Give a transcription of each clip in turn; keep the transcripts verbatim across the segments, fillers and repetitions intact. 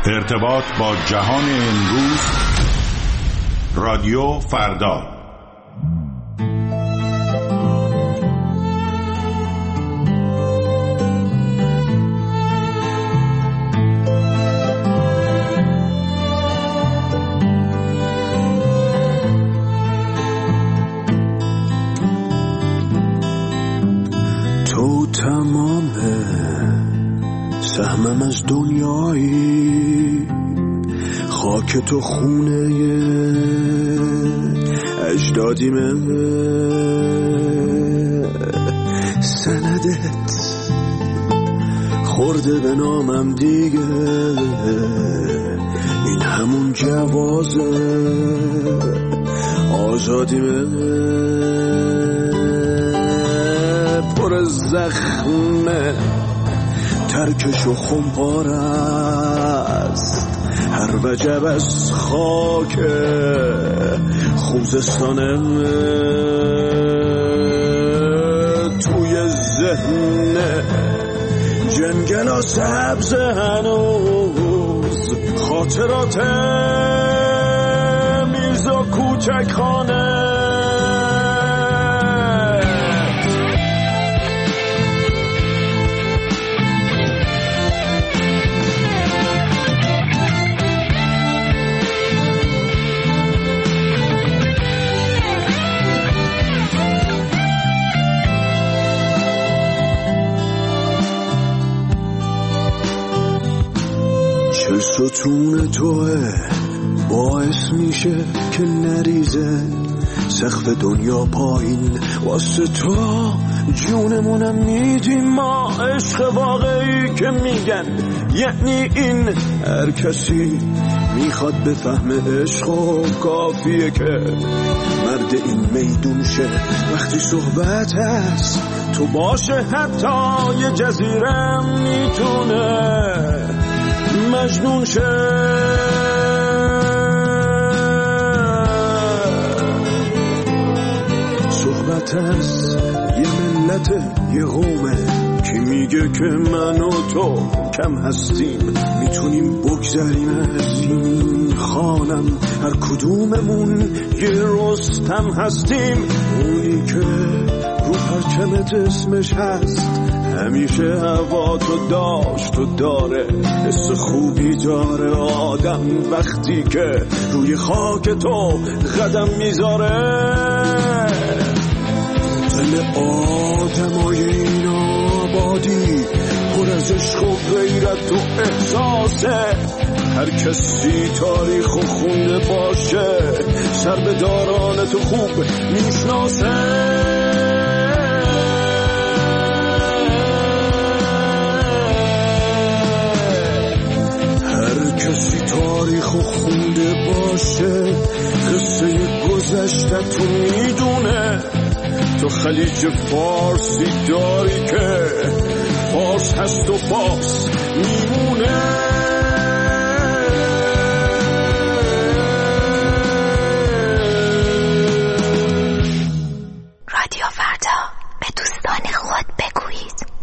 ارتباط با جهان امروز، رادیو فردا. تو تمام سهمم از دنیایی، خاک تو خونه اجدادیمه، سندت خورده به نامم دیگه، این همون جوازه آزادیمه، پر زخمه ترکش و خمپار است، هر وجب از خاک خوزستانه، توی ذهن جنگل و سبز هنوز خاطرات میز و کوچک خانه، ستون توه باعث میشه که نریزه سقف دنیا پایین، واسه تو جونمونم میدیم ما، عشق واقعی که میگن یعنی این، هر کسی میخواد بفهم عشق و کافیه که مرد این میدون شه، وقتی صحبت هست تو باشه حتی یه جزیره میتونه مجنون شه، صحبت از یه ملت یه قومه که میگه که من و تو کم هستیم، میتونیم بگذریم از این خانم، هر کدوممون یه رستم هستیم، اونی که رو پرچمت اسمش هست، همیشه هوا تو داشت و داره، حس خوبی داره آدم وقتی که روی خاک تو قدم میذاره، دل آدمای این آبادی پر از عشق و غیرت و احساسه، هر کسی تاریخ و خونده باشه سر به داران تو خوب میشناسه، کسی تاریخ و خونده باشه قصه گذشته تو میدونه، تو خلیج فارسی داری که فارس هست و فارس میمونه، رادیو فردا، به دوستان خود بگویید.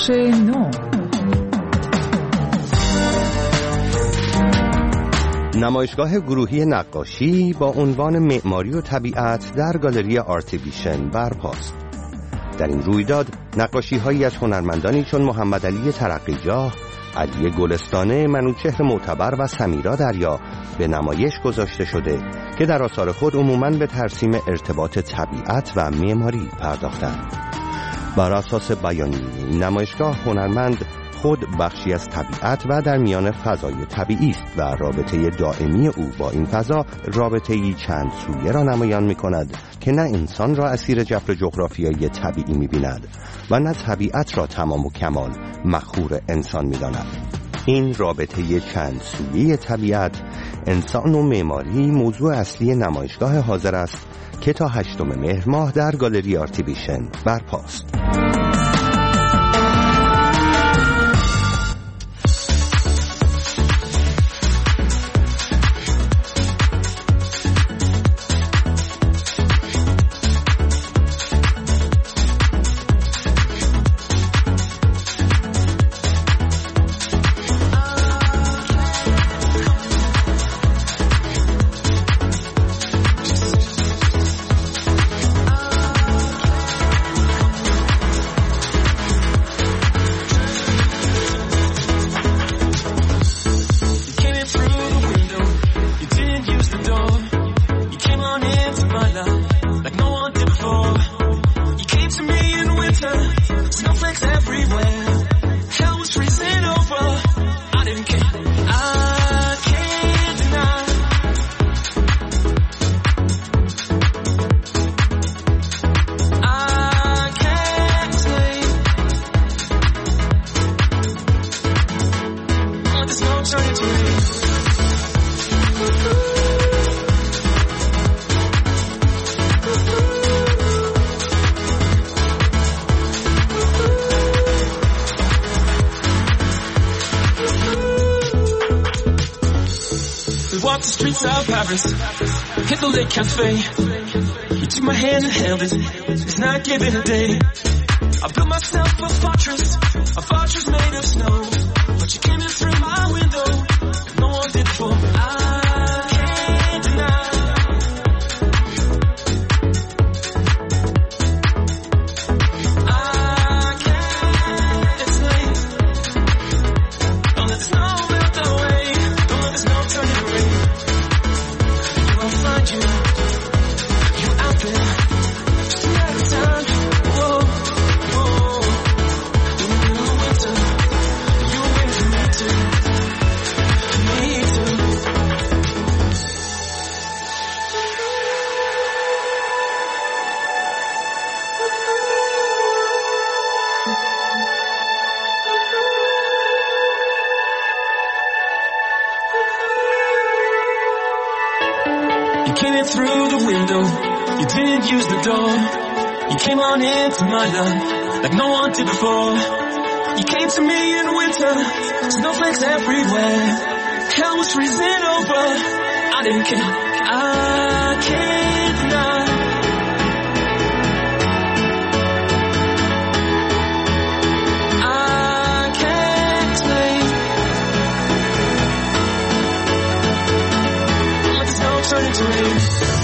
بخش نو. نمایشگاه گروهی نقاشی با عنوان معماری و طبیعت در گالری آرتویشن برپاست. در این رویداد نقاشی‌هایی از هنرمندانی چون محمد علی ترقیجاه، علی گلستانه، منوچهر معتبر و سمیرا دریا به نمایش گذاشته شده که در آثار خود عموماً به ترسیم ارتباط طبیعت و معماری پرداختند. بر اساس بیانیه این نمایشگاه، هنرمند خود بخشی از طبیعت و در میان فضای طبیعی است و رابطه دائمی او با این فضا رابطه‌ای چند سویه را نمایان می‌کند که نه انسان را اسیر جبر جغرافیایی طبیعی می‌بیند و نه طبیعت را تمام و کمال مخور انسان می‌داند. این رابطه چند سویه طبیعت، انسان و معماری موضوع اصلی نمایشگاه حاضر است که تا هشتم مهر ماه در گالری آرتویشن برپاست. Walked the streets of Paris, hit the lake cafe. You took my hand and held it, it's not giving a day. I built myself a fortress, a fortress made of snow. But you came in through my window, no one did before. I can't deny. I can't explain. Don't let the snow melt away, don't let the snow turn you away. I'll find you, you out there, just a matter of time. Whoa, whoa, in the middle of winter, you were waiting for me to, for me to. You came in through the window, you didn't use the door. You came on into my life like no one did before. You came to me in winter, snowflakes everywhere. Hell was freezing over, I didn't care. I can't deny. I can't explain. Let the snow turn into rain.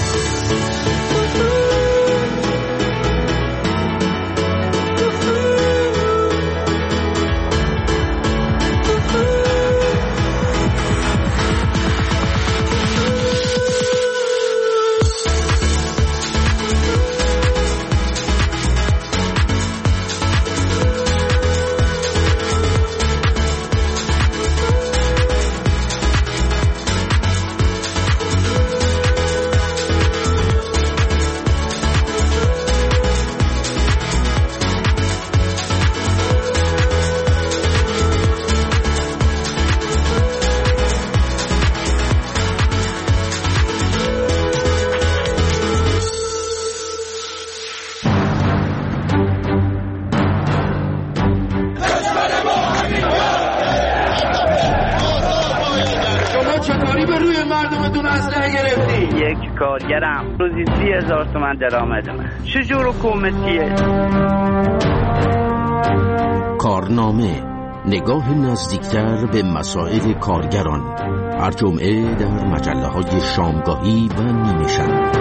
یک کارگرم روزی سی هزار تومن درآمد من. چجور حکومتیه؟ کارنامه، نگاه نزدیکتر به مسائل کارگران، هر جمعه در مجله‌های شامگاهی و نیمه شب.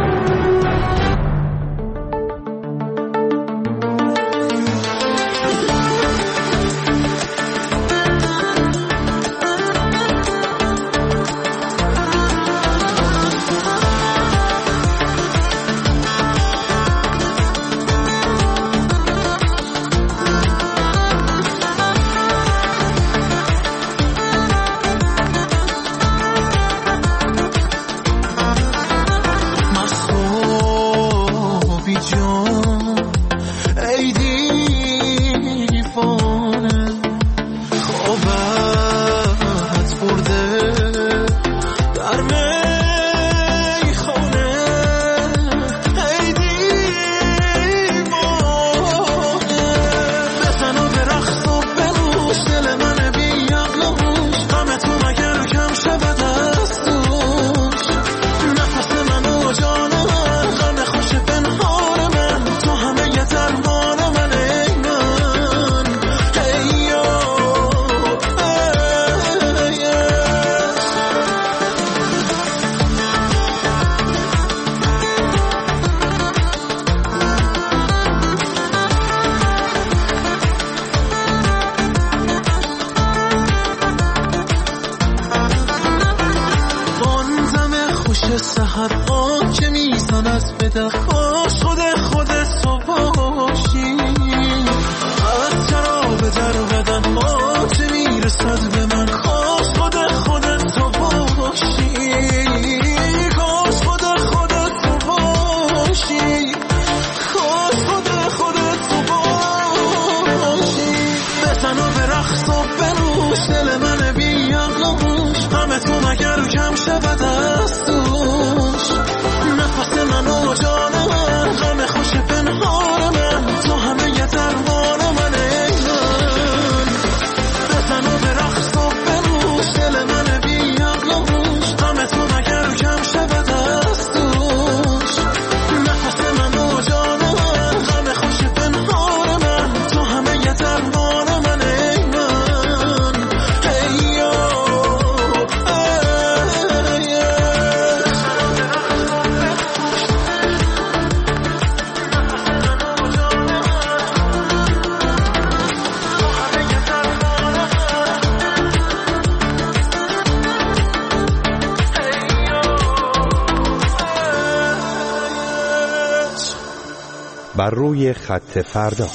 بر روی خط فردا.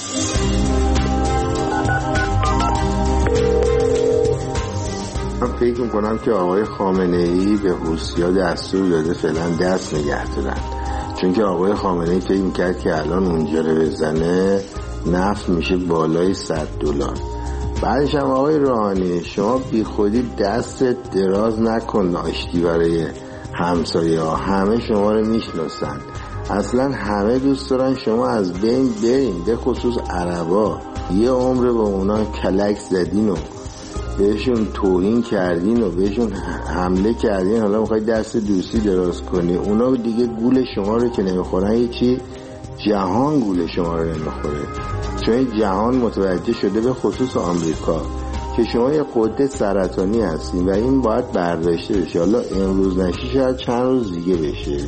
من فکر میکنم که آقای خامنه‌ای به حوثی‌ها دستور داده فعلا دست نگه دارن، چون که آقای خامنه‌ای فکر میکرد که الان اونجا رو بزنه نفت میشه بالای صد دلار. بعدش هم آقای روحانی شما بی خودی دست دراز نکن آشتی برای همسایه ها، همه شما رو میشناسن، اصلا همه دوست دارن شما از بین برین، به خصوص عربا. یه عمر با اونا کلک زدین و بهشون توهین کردین و بهشون حمله کردین، حالا میخوای دست دوستی دراز کنی. اونا دیگه گول شما رو که نمیخورن، یه چی جهان گول شما رو نمیخوره، چون جهان متوجه شده به خصوص آمریکا که شما یه قده سرطانی هستین و این باید برداشته بشه. حالا امروز نشی شاید چند روز دیگه بشه.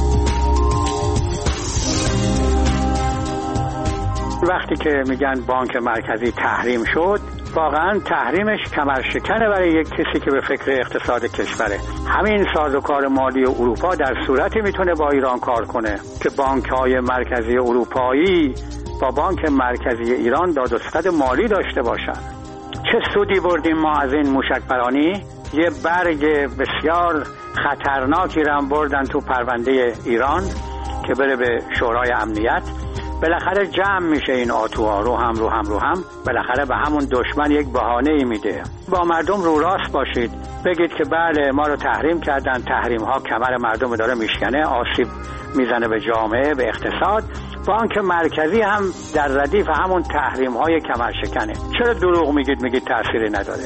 وقتی که میگن بانک مرکزی تحریم شد، واقعا تحریمش کمرشکنه برای یک کسی که به فکر اقتصاد کشوره. همین سازوکار مالی اروپا در صورتی میتونه با ایران کار کنه که بانک‌های مرکزی اروپایی با بانک مرکزی ایران داد و ستد مالی داشته باشن. چه سودی بردیم ما از این موشکبرانی؟ یه برگ بسیار خطرناکی رو بردن تو پرونده ایران که بره به شورای امنیت. بالاخره جمع میشه این آتوها، رو هم رو هم رو هم بالاخره به همون دشمن یک بهانه‌ای میده. با مردم رو راست باشید، بگید که بله ما رو تحریم کردن، تحریم ها کمر مردم داره میشکنه، آسیب میزنه به جامعه، به اقتصاد. بانک مرکزی هم در ردیف همون تحریم های کمر شکنه. چرا دروغ میگید میگید تأثیری نداره؟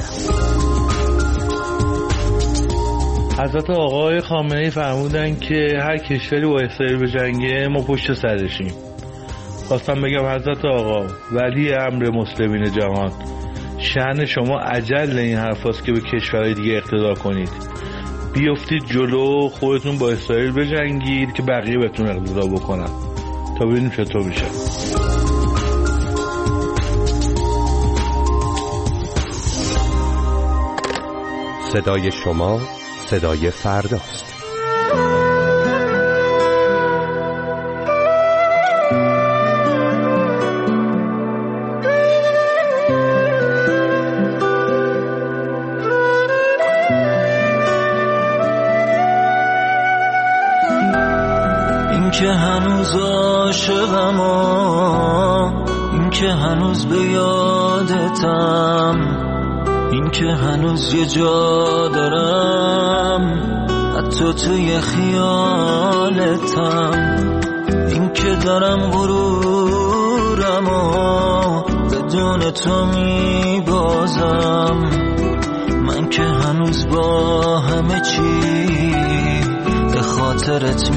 حضرت آقای خامنه‌ای فرمودن که هر کشوری با اسرائیل بجنگه ما پشت سرشیم. خواستم بگم حضرت آقا ولی امر مسلمین جهان، شأن شما اجل این حرف هست که به کشورهای دیگه اقتدا کنید. بیفتید جلو، خودتون با اسرائیل بجنگید که بقیه بهتون اقتدا بکنن تا ببینیم چطور میشه. صدای شما صدای فرداست. این که هنوز عاشقم، این که هنوز به یادتم، این که هنوز یه جا دارم حتی توی خیالتم، این که دارم غرورم و بدون تو میبازم، من که هنوز با همه چی به خاطرت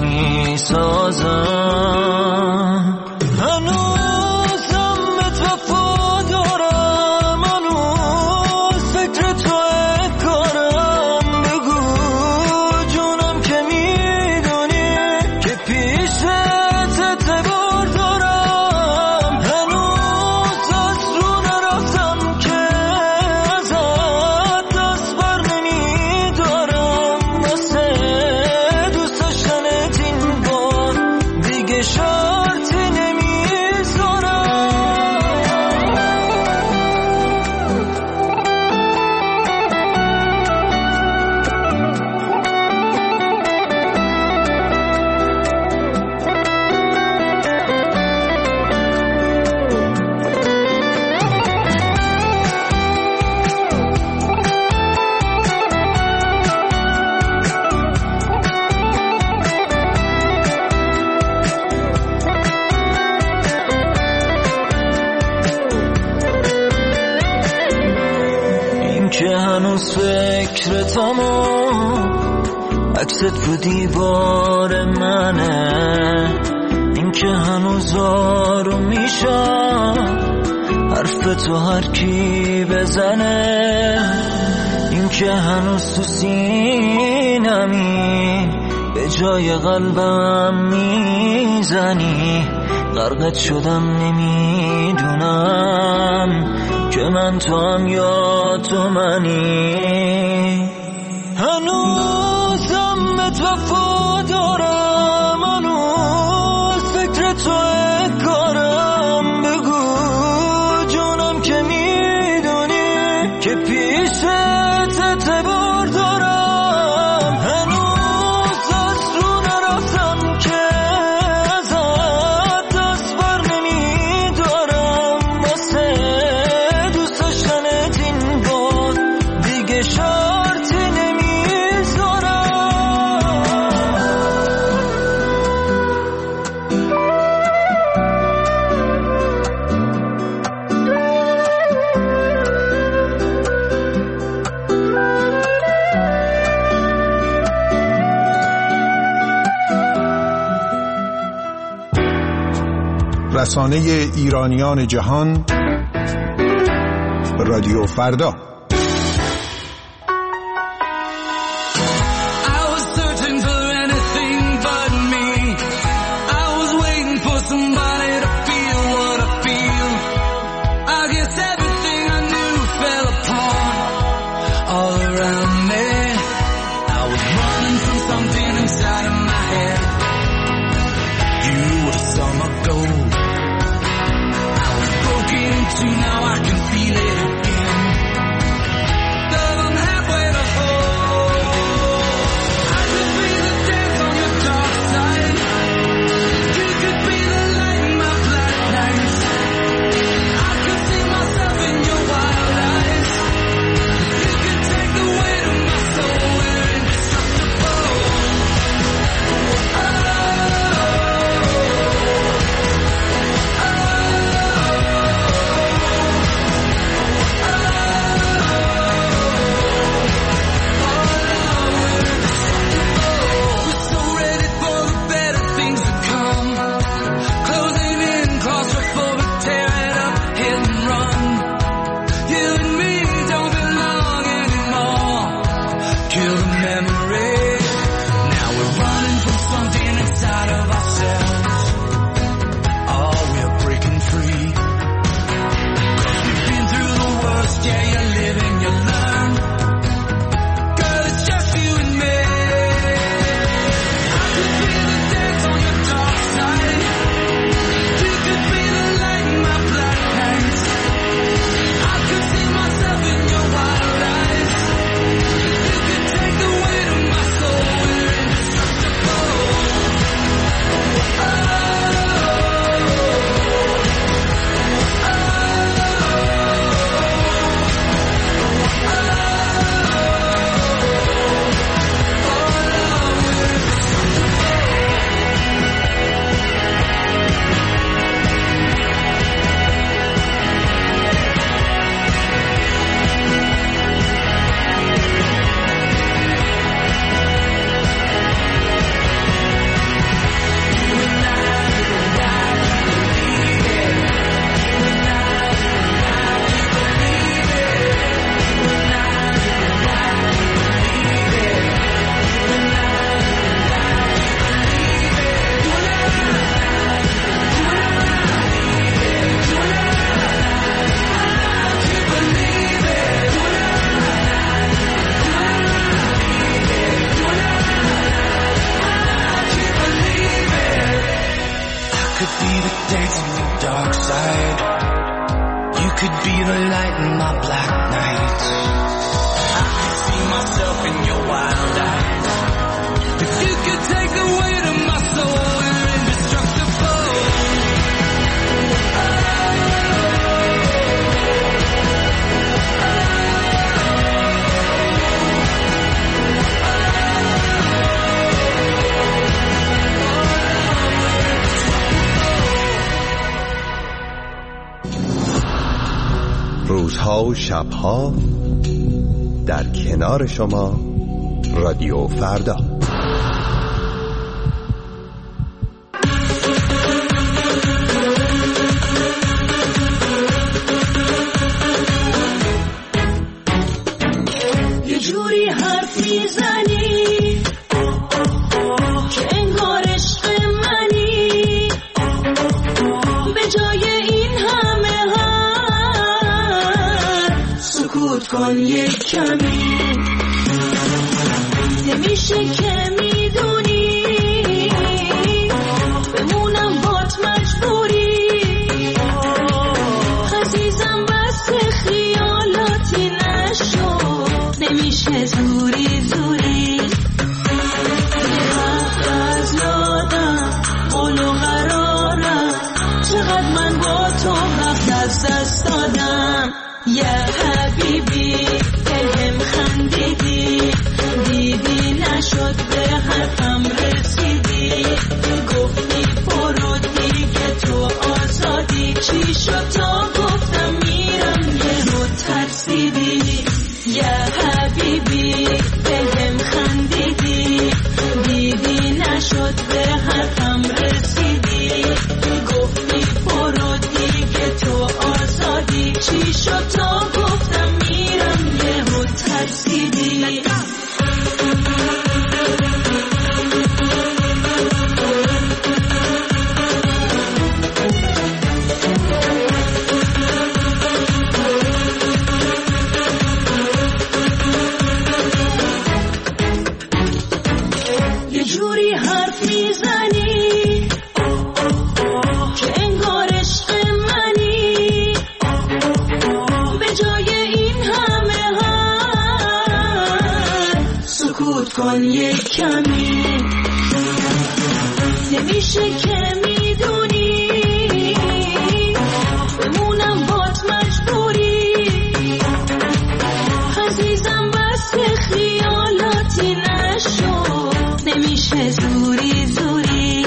میسازم. هنوزم بهت وفا دارم، هنوز فکر توی کارم، بگو جونم که میدونی که پیشت اعتبار دارم، هنوز از رو نرفتم که ازت دست بر نمیدارم، واسه دوست داشتنت این بار دیگه شرطی که هنوز فکرتم و عکست رو دیوار منه، این که هنوز آروم میشم حرف تو هر کی بزنه، این که هنوز تو سینمی به جای قلبم میزنی، غرقت شدم نمیدونم که من تو هم یا تو منی. هنوزم بهت وفا دارم، هنوز فکر توی کارم، بگو جونم که میدونی که پیشت اعتبار دارم، هنوز از رو نرفتم که ازت دست بر نمیدارم، واسه دوست داشتنت این بار دیگه شرطی نمیذارم. رسانه ایرانیان جهان، رادیو فردا. Now I can feel it again. روزها و شبها در کنار شما رادیو فردا. یه جوری حرف میزنی که انگار عشق منی، به جای این همه حرف سکوت کن یک کمی. نمیشه که میدونی بمونم بات مجبوری، عزیزم بس خیالاتی نشو، نمیشه زوری زوری. وقت از یادم قول و قرارم، چقدر من با تو وقت از دست دادم. یه حبیبی دلم خندیدی، دیدی نشد به حرفم رسیدی، گفتی برو دیگه تو آزادی، چی شد تا گفتم میرم یهو ترسیدی. یه حبیبی دلم خندیدی، دیدی نشد به حرفم رسیدی، گفتی برو دیگه تو آزادی، چی شد تا گفتم میرم یهو ترسیدی. یه جوری حرف میزنی که انگار عشق منی، به جای این همه حرف سکوت کن یک کمی. نمیشه که میدونی بمونم بات مجبوری، عزیزم بس خیالاتی نشو، نمیشه زوری زوری.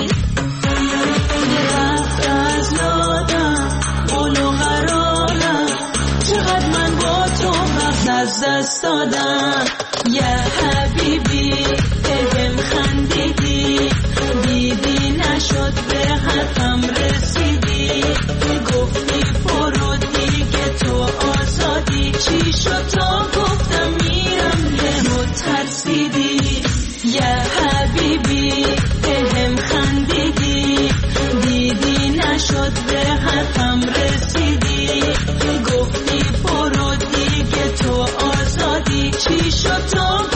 رفت از یادم قول و قرارم، چقدر من با تو وقت از دست دادم. یه حبیبی دلم خندیدی، دیدی نشد به حرفم رسیدی، گفتی برو دیگه تو آزادی، چی شد تا گفتم میرم یهو ترسیدی. یه حبیبی دلم خندیدی، دیدی نشد به حرفم رسیدی، گفتی برو دیگه تو آزادی، چی شد تا